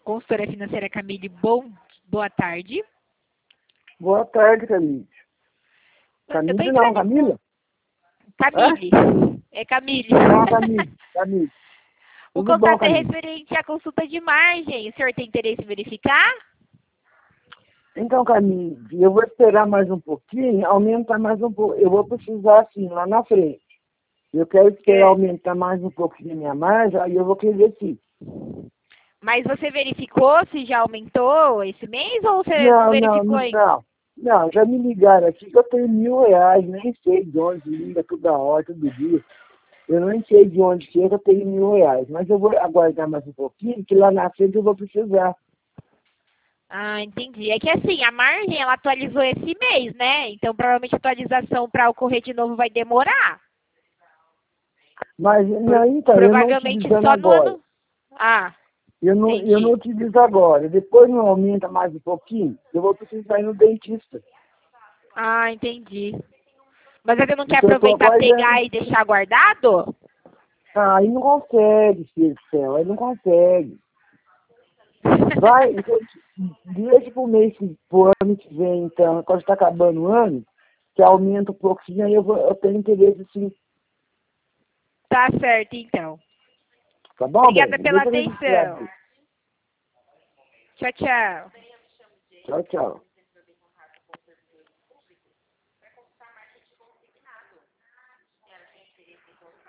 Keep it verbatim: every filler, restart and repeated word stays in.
consultora financeira Camille. Bom, boa tarde. Boa tarde, Camille. Camille não, Camila? Camille. É, é Camille. Não, Camille. Camille. O Tudo contato bom, é Camille? referente à consulta de margem. O senhor tem interesse em verificar? Então, Camille, eu vou esperar mais um pouquinho, aumentar mais um pouco. Eu vou precisar, assim, lá na frente. Eu quero esperar É. aumentar mais um pouquinho a minha margem, aí eu vou querer sim. Mas você verificou se já aumentou esse mês ou você não, Não, não, verificou não, ainda? não. Não, já me ligaram aqui que eu tenho mil reais, nem sei de onde, liga toda hora, todo dia. Eu nem sei de onde que é que eu tenho mil reais, mas eu vou aguardar mais um pouquinho, que lá na frente eu vou precisar. Ah, entendi. É que assim, a margem ela atualizou esse mês, né? Então provavelmente a atualização para ocorrer de novo vai demorar. Mas, Por- não, então, eu não provavelmente utilizando só no agora. ano. Ah, Eu não, eu não entendi. utilizo agora. Depois não aumenta mais um pouquinho, eu vou precisar ir no dentista. Ah, entendi. Mas você não quer Então eu estou aproveitar, aguardando. pegar e deixar guardado? Ah, aí não consegue, filho do céu, aí não consegue. Vai, então, deixa pro mês que pro ano que vem, então, quando está acabando o ano, que aumenta um pouquinho, aí eu, vou, eu tenho interesse sim. Tá certo, então. Tá bom, Obrigada bem? pela Deixa eu registrar atenção. aqui. Tchau, tchau. Tchau, tchau.